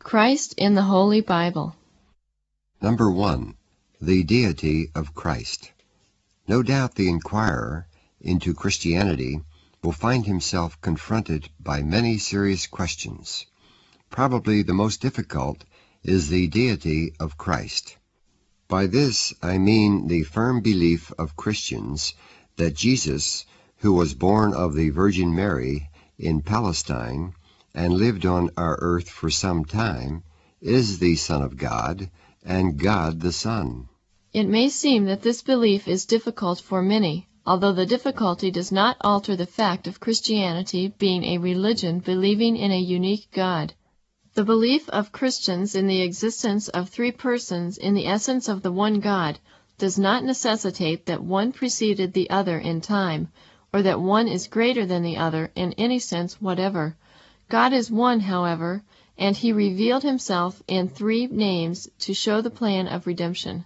Christ in the Holy Bible. Number 1. The Deity of Christ. No doubt the inquirer into Christianity will find himself confronted by many serious questions. Probably the most difficult is the deity of Christ. By this I mean the firm belief of Christians that Jesus, who was born of the Virgin Mary in Palestine and lived on our earth for some time, is the Son of God and God the Son. It may seem that this belief is difficult for many, although the difficulty does not alter the fact of Christianity being a religion believing in a unique God. The belief of Christians in the existence of three persons in the essence of the one God does not necessitate that one preceded the other in time, or that one is greater than the other in any sense whatever. God is one, however, and he revealed himself in three names to show the plan of redemption.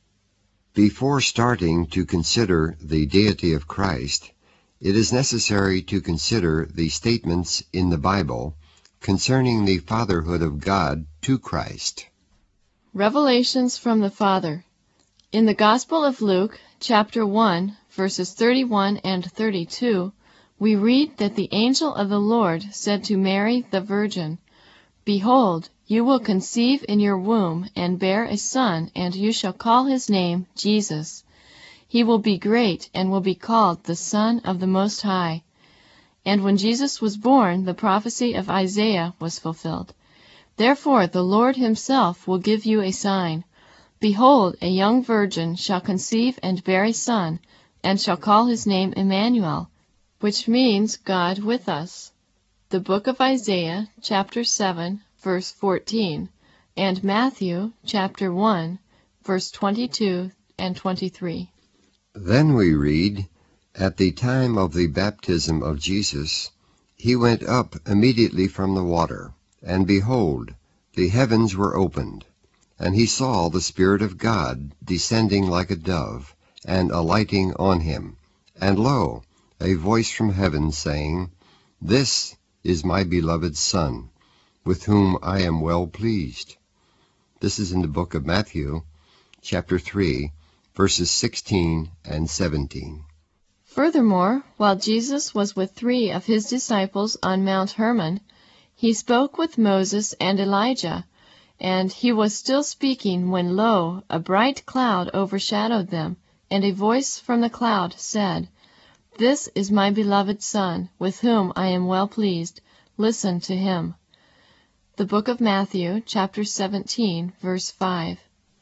Before starting to consider the deity of Christ, it is necessary to consider the statements in the Bible concerning the fatherhood of God to Christ. Revelations from the Father. In the Gospel of Luke, chapter 1, verses 31 and 32, we read that the angel of the Lord said to Mary the Virgin, "Behold, you will conceive in your womb and bear a son, and you shall call his name Jesus. He will be great and will be called the Son of the Most High." And when Jesus was born, the prophecy of Isaiah was fulfilled. "Therefore the Lord himself will give you a sign. Behold, a young virgin shall conceive and bear a son, and shall call his name Emmanuel," which means God with us. The book of Isaiah, chapter 7, verse 14, and Matthew, chapter 1, verse 22 and 23. Then we read, "At the time of the baptism of Jesus, he went up immediately from the water, and behold, the heavens were opened, and he saw the Spirit of God descending like a dove, and alighting on him. And lo, a voice from heaven saying, This is my beloved Son, with whom I am well pleased." This is in the book of Matthew, chapter 3, verses 16 and 17. Furthermore, while Jesus was with three of his disciples on Mount Hermon, he spoke with Moses and Elijah, and he was still speaking when, lo, a bright cloud overshadowed them, and a voice from the cloud said, "This is my beloved Son, with whom I am well pleased. Listen to him." The book of Matthew, chapter 17, verse 5.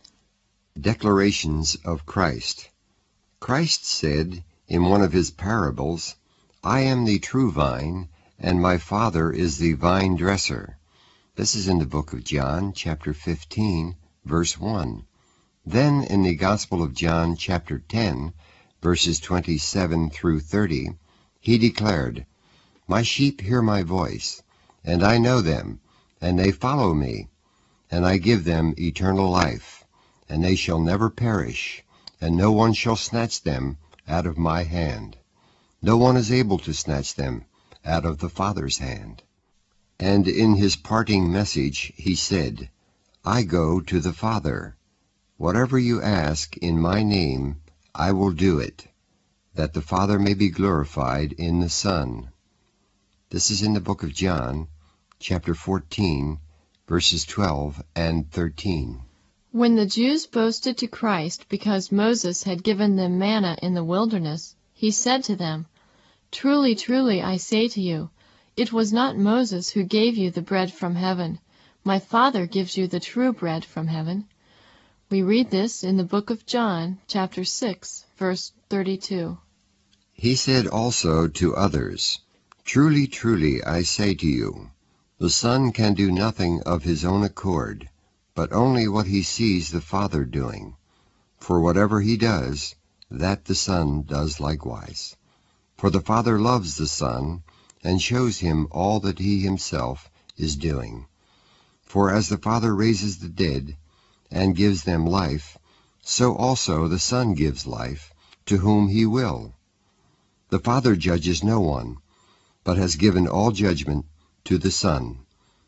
Declarations of Christ. Christ said in one of his parables, "I am the true vine, and my Father is the vine dresser." This is in the book of John, chapter 15, verse 1. Then in the Gospel of John, chapter 10, verses 27 through 30, he declared, "My sheep hear my voice, and I know them, and they follow me, and I give them eternal life, and they shall never perish, and no one shall snatch them out of my hand. No one is able to snatch them out of the Father's hand." And in his parting message he said, "I go to the Father. Whatever you ask in my name, I will do it, that the Father may be glorified in the Son." This is in the book of John, chapter 14, verses 12 and 13. When the Jews boasted to Christ because Moses had given them manna in the wilderness, he said to them, "Truly, truly, I say to you, it was not Moses who gave you the bread from heaven. My Father gives you the true bread from heaven." We read this in the book of John, chapter 6, verse 32. He said also to others, "Truly, truly, I say to you, the Son can do nothing of his own accord, but only what he sees the Father doing. For whatever he does, that the Son does likewise. For the Father loves the Son, and shows him all that he himself is doing. For as the Father raises the dead, and gives them life, so also the Son gives life to whom he will. The Father judges no one, but has given all judgment to the Son,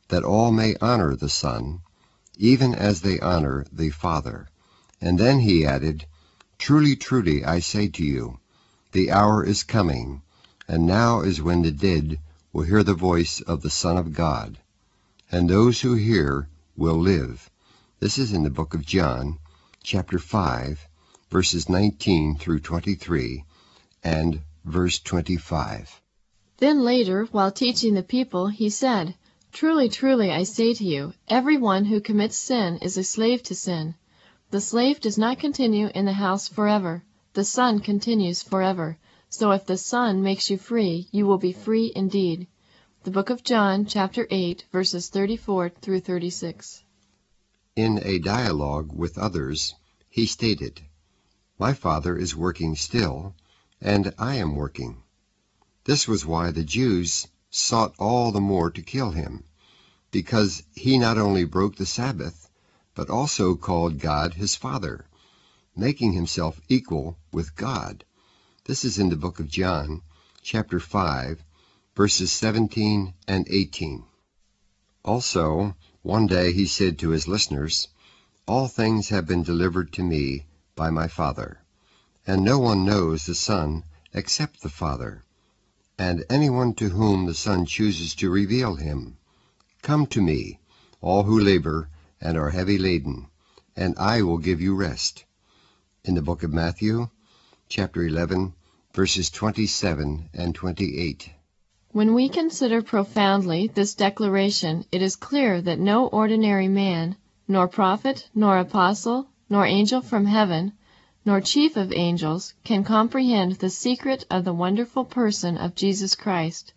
that all may honor the Son, even as they honor the Father. And then he added, Truly, truly, I say to you, the hour is coming, and now is when the dead will hear the voice of the Son of God, and those who hear will live. This is in the book of John, chapter 5, verses 19 through 23, and verse 25. Then later, while teaching the people, he said, Truly, truly, I say to you, everyone who commits sin is a slave to sin. The slave does not continue in the house forever. The Son continues forever. So if the Son makes you free, you will be free indeed. The book of John, chapter 8, verses 34 through 36. In a dialogue with others, he stated, My Father is working still, and I am working. This was why the Jews sought all the more to kill him, because he not only broke the Sabbath, but also called God his Father, making himself equal with God. This is in the book of John, chapter 5, verses 17 and 18. Also, one day he said to his listeners, All things have been delivered to me by my Father, and no one knows the Son except the Father, and anyone to whom the Son chooses to reveal him. Come to me, all who labor and are heavy laden, and I will give you rest. In the book of Matthew, chapter 11, verses 27 and 28. When we consider profoundly this declaration, it is clear that no ordinary man, nor prophet, nor apostle, nor angel from heaven, nor chief of angels, can comprehend the secret of the wonderful person of Jesus Christ.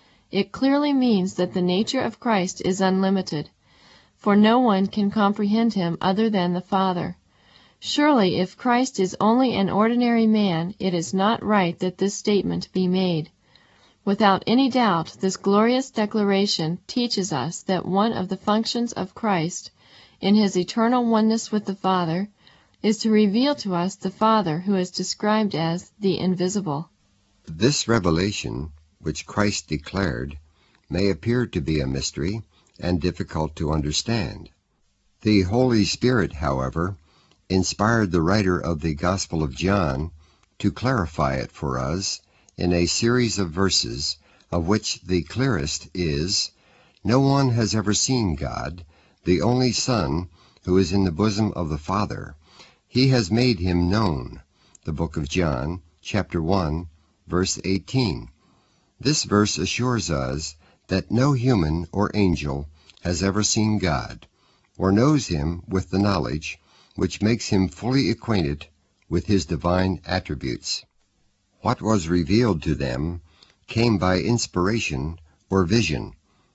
It clearly means that the nature of Christ is unlimited, for no one can comprehend him other than the Father. Surely, if Christ is only an ordinary man, it is not right that this statement be made. Without any doubt, this glorious declaration teaches us that one of the functions of Christ, in his eternal oneness with the Father, is to reveal to us the Father who is described as the invisible. This revelation, which Christ declared, may appear to be a mystery and difficult to understand. The Holy Spirit, however, inspired the writer of the Gospel of John to clarify it for us in a series of verses, of which the clearest is, No one has ever seen God, the only Son, who is in the bosom of the Father. He has made him known. The book of John, chapter 1, verse 18. This verse assures us that no human or angel has ever seen God, or knows him with the knowledge which makes him fully acquainted with his divine attributes. What was revealed to them came by inspiration or vision.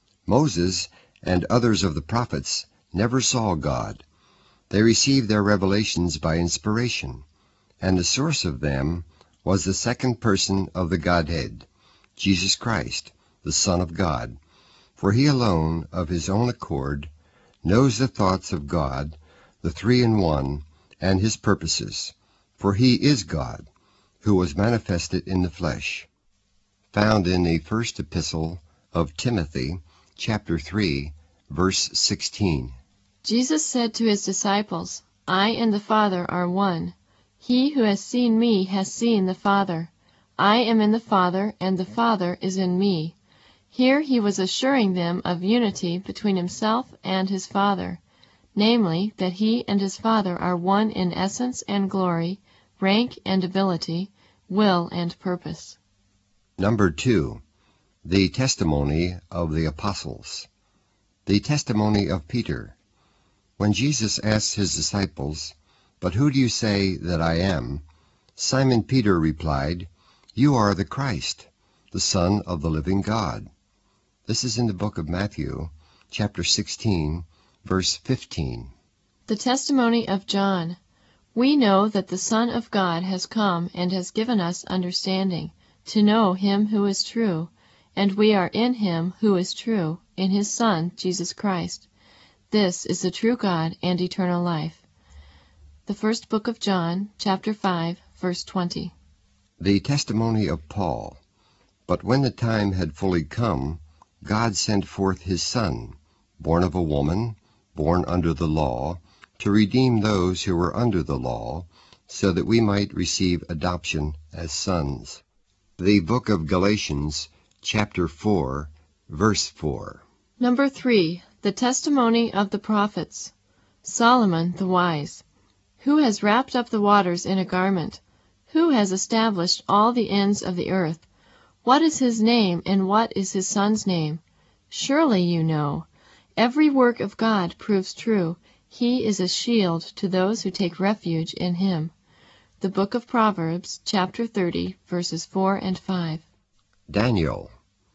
Moses and others of the prophets never saw God. They received their revelations by inspiration, and the source of them was the second person of the Godhead, Jesus Christ, the Son of God. For he alone, of his own accord, knows the thoughts of God, the three-in-one, and his purposes. For he is God, who was manifested in the flesh. Found in the first epistle of Timothy, chapter 3, verse 16. Jesus said to his disciples, I and the Father are one. He who has seen me has seen the Father. I am in the Father, and the Father is in me. Here he was assuring them of unity between himself and his Father, namely, that he and his Father are one in essence and glory, rank and ability, will and purpose. Number 2. The testimony of the apostles. The testimony of Peter. When Jesus asked his disciples, But who do you say that I am? Simon Peter replied, You are the Christ, the Son of the living God. This is in the book of Matthew, chapter 16, verse 15. The testimony of John. We know that the Son of God has come and has given us understanding, to know him who is true, and we are in him who is true, in his Son, Jesus Christ. This is the true God and eternal life. The first book of John, chapter 5, verse 20. The testimony of Paul. But when the time had fully come, God sent forth his Son, born of a woman, born under the law, to redeem those who were under the law, so that we might receive adoption as sons. The book of Galatians, chapter 4, verse 4. Number 3, the testimony of the prophets. Solomon the wise. Who has wrapped up the waters in a garment? Who has established all the ends of the earth? What is his name, and what is his son's name? Surely you know. Every work of God proves true. He is a shield to those who take refuge in him. The book of Proverbs, chapter 30, verses 4 and 5. Daniel.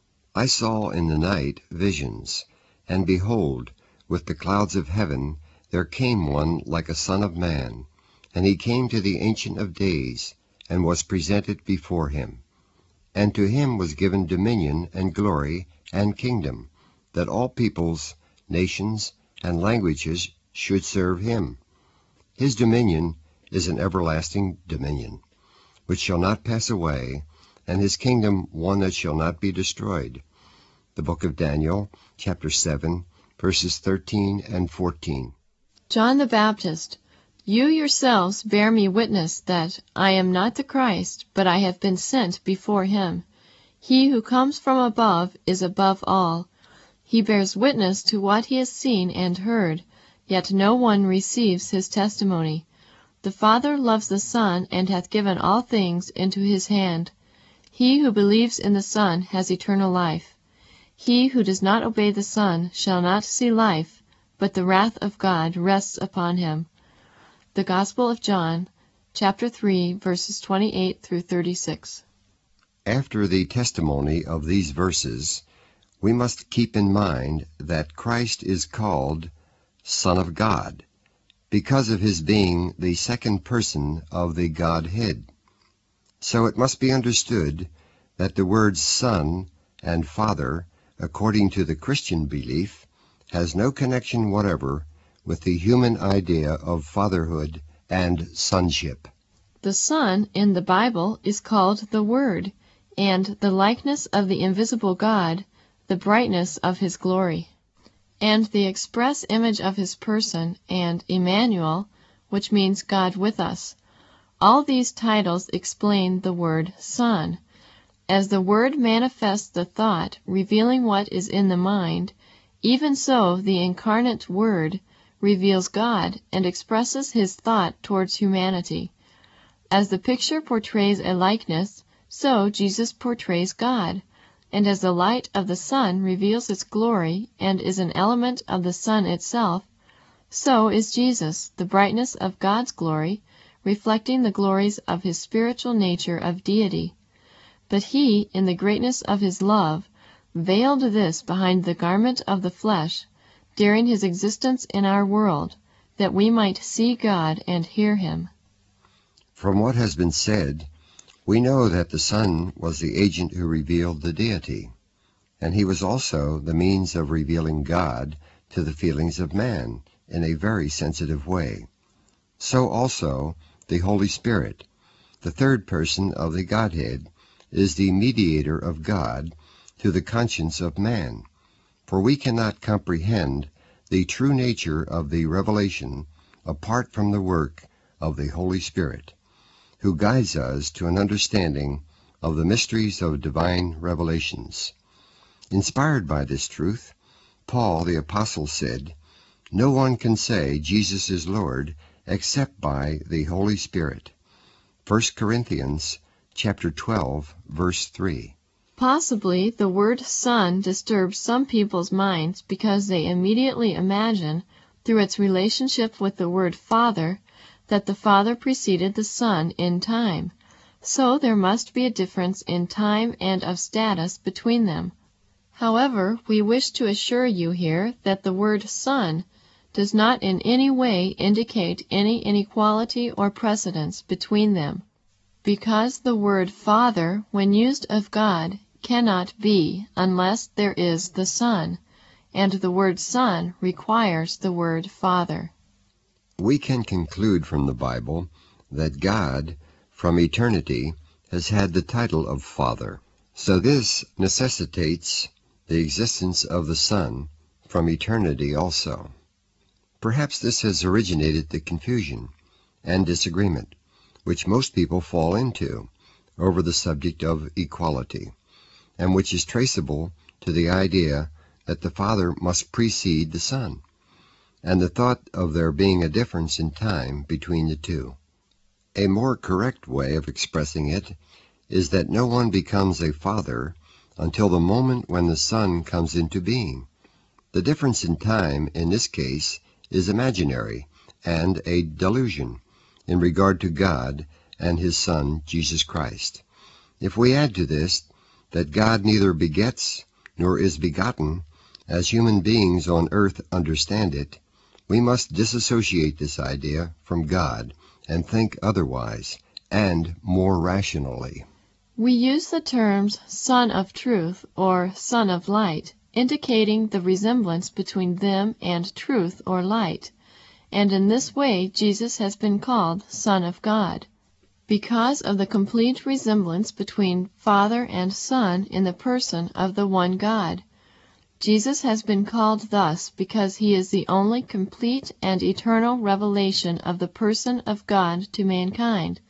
I saw in the night visions, and behold, with the clouds of heaven there came one like a son of man, and he came to the Ancient of Days, and was presented before him. And to him was given dominion and glory and kingdom, that all peoples, nations, and languages should serve him. His dominion is an everlasting dominion, which shall not pass away, and his kingdom one that shall not be destroyed. The book of Daniel, chapter 7, verses 13 and 14. John the Baptist. You yourselves bear me witness that I am not the Christ, but I have been sent before him. He who comes from above is above all. He bears witness to what he has seen and heard, yet no one receives his testimony. The Father loves the Son, and hath given all things into his hand. He who believes in the Son has eternal life. He who does not obey the Son shall not see life, but the wrath of God rests upon him. The Gospel of John, chapter 3, verses 28 through 36. After the testimony of these verses, we must keep in mind that Christ is called Son of God, because of his being the second person of the Godhead. So it must be understood that the words Son and Father, according to the Christian belief, has no connection whatever with the human idea of fatherhood and sonship. The Son in the Bible is called the Word, and the likeness of the invisible God, the brightness of his glory, and the express image of his person, and Emmanuel, which means God with us. All these titles explain the word Son. As the Word manifests the thought, revealing what is in the mind, even so the incarnate Word reveals God and expresses his thought towards humanity. As the picture portrays a likeness, so Jesus portrays God, and as the light of the sun reveals its glory and is an element of the sun itself, so is Jesus, the brightness of God's glory, reflecting the glories of his spiritual nature of deity. But he, in the greatness of his love, veiled this behind the garment of the flesh during his existence in our world, that we might see God and hear him. From what has been said, we know that the Son was the agent who revealed the deity, and he was also the means of revealing God to the feelings of man in a very sensitive way. So also the Holy Spirit, the third person of the Godhead, is the mediator of God to the conscience of man, for we cannot comprehend the true nature of the revelation apart from the work of the Holy Spirit, who guides us to an understanding of the mysteries of divine revelations. Inspired by this truth, Paul the Apostle said, "No one can say Jesus is Lord except by the Holy Spirit." 1 Corinthians chapter 12, verse 3. Possibly the word Son disturbs some people's minds because they immediately imagine, through its relationship with the word Father, that the Father preceded the Son in time. So there must be a difference in time and of status between them. However, we wish to assure you here that the word Son does not in any way indicate any inequality or precedence between them, because the word Father, when used of God, cannot be unless there is the Son, and the word Son requires the word Father. We can conclude from the Bible that God, from eternity, has had the title of Father. So this necessitates the existence of the Son from eternity also. Perhaps this has originated the confusion and disagreement which most people fall into over the subject of equality, and which is traceable to the idea that the Father must precede the Son, and the thought of there being a difference in time between the two. A more correct way of expressing it is that no one becomes a father until the moment when the Son comes into being. The difference in time in this case is imaginary and a delusion in regard to God and his Son, Jesus Christ. If we add to this that God neither begets nor is begotten, as human beings on earth understand it, we must disassociate this idea from God and think otherwise, and more rationally. We use the terms Son of Truth or Son of Light, indicating the resemblance between them and truth or light, and in this way Jesus has been called Son of God. Because of the complete resemblance between Father and Son in the person of the one God. Jesus has been called thus because he is the only complete and eternal revelation of the person of God to mankind.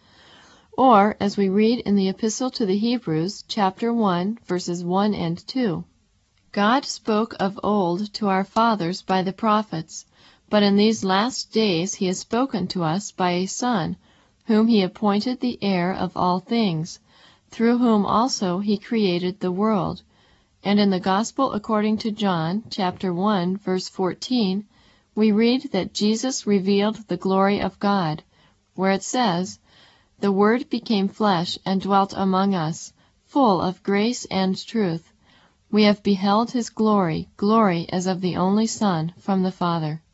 Or, as we read in the Epistle to the Hebrews, chapter 1, verses 1 and 2, God spoke of old to our fathers by the prophets, but in these last days he has spoken to us by a Son, whom he appointed the heir of all things, through whom also he created the world. And in the Gospel according to John, chapter 1, verse 14, we read that Jesus revealed the glory of God, where it says, "The Word became flesh and dwelt among us, full of grace and truth. We have beheld his glory, glory as of the only Son from the Father."